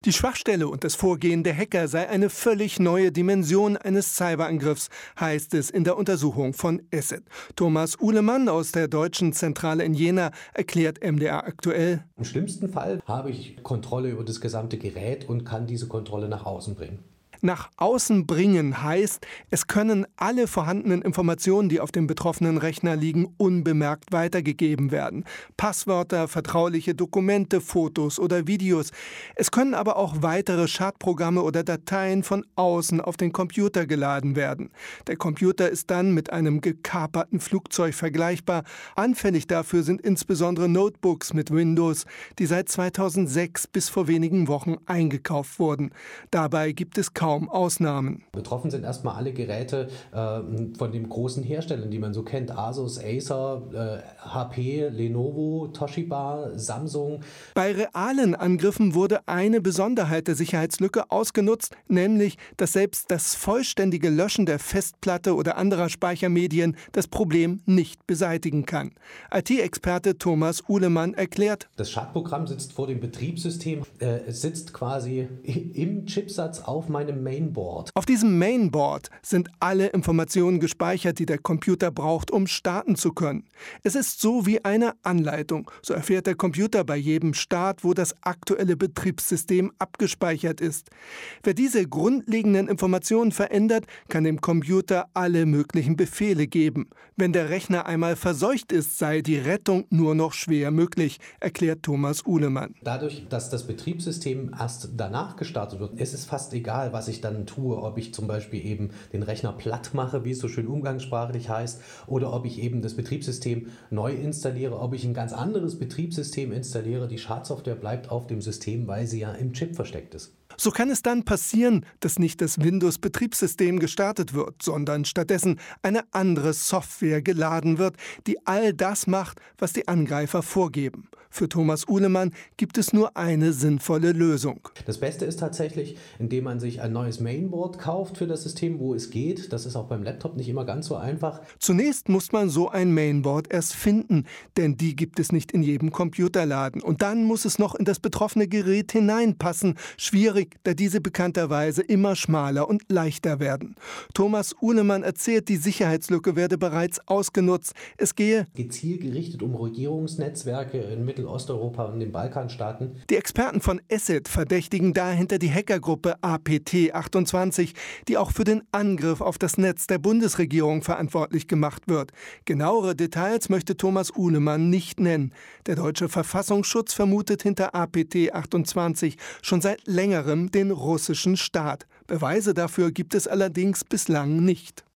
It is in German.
Die Schwachstelle und das Vorgehen der Hacker sei eine völlig neue Dimension eines Cyberangriffs, heißt es in der Untersuchung von Asset. Thomas Uhlemann aus der Deutschen Zentrale in Jena erklärt MDR aktuell: Im schlimmsten Fall habe ich Kontrolle über das gesamte Gerät und kann diese Kontrolle nach außen bringen. Nach außen bringen heißt, es können alle vorhandenen Informationen, die auf dem betroffenen Rechner liegen, unbemerkt weitergegeben werden. Passwörter, vertrauliche Dokumente, Fotos oder Videos. Es können aber auch weitere Schadprogramme oder Dateien von außen auf den Computer geladen werden. Der Computer ist dann mit einem gekaperten Flugzeug vergleichbar. Anfällig dafür sind insbesondere Notebooks mit Windows, die seit 2006 bis vor wenigen Wochen eingekauft wurden. Dabei gibt es kaum Ausnahmen. Betroffen sind erstmal alle Geräte von den großen Herstellern, die man so kennt. Asus, Acer, HP, Lenovo, Toshiba, Samsung. Bei realen Angriffen wurde eine Besonderheit der Sicherheitslücke ausgenutzt, nämlich, dass selbst das vollständige Löschen der Festplatte oder anderer Speichermedien das Problem nicht beseitigen kann. IT-Experte Thomas Uhlemann erklärt: Das Schadprogramm sitzt vor dem Betriebssystem, es sitzt quasi im Chipsatz auf meinem Mainboard. Auf diesem Mainboard sind alle Informationen gespeichert, die der Computer braucht, um starten zu können. Es ist so wie eine Anleitung. So erfährt der Computer bei jedem Start, wo das aktuelle Betriebssystem abgespeichert ist. Wer diese grundlegenden Informationen verändert, kann dem Computer alle möglichen Befehle geben. Wenn der Rechner einmal verseucht ist, sei die Rettung nur noch schwer möglich, erklärt Thomas Uhlemann. Dadurch, dass das Betriebssystem erst danach gestartet wird, ist es fast egal, was ich dann tue, ob ich zum Beispiel eben den Rechner platt mache, wie es so schön umgangssprachlich heißt, oder ob ich eben das Betriebssystem neu installiere, ob ich ein ganz anderes Betriebssystem installiere. Die Schadsoftware bleibt auf dem System, weil sie ja im Chip versteckt ist. So kann es dann passieren, dass nicht das Windows-Betriebssystem gestartet wird, sondern stattdessen eine andere Software geladen wird, die all das macht, was die Angreifer vorgeben. Für Thomas Uhlemann gibt es nur eine sinnvolle Lösung. Das Beste ist tatsächlich, indem man sich ein neues Mainboard kauft für das System, wo es geht. Das ist auch beim Laptop nicht immer ganz so einfach. Zunächst muss man so ein Mainboard erst finden, denn die gibt es nicht in jedem Computerladen. Und dann muss es noch in das betroffene Gerät hineinpassen. Schwierig, da diese bekannterweise immer schmaler und leichter werden. Thomas Uhlemann erzählt, die Sicherheitslücke werde bereits ausgenutzt. Es gehe gezielt gerichtet um Regierungsnetzwerke in Mittelosteuropa und den Balkanstaaten. Die Experten von Asset verdächtigen dahinter die Hackergruppe APT28, die auch für den Angriff auf das Netz der Bundesregierung verantwortlich gemacht wird. Genauere Details möchte Thomas Uhlemann nicht nennen. Der deutsche Verfassungsschutz vermutet hinter APT28 schon seit längerem den russischen Staat. Beweise dafür gibt es allerdings bislang nicht.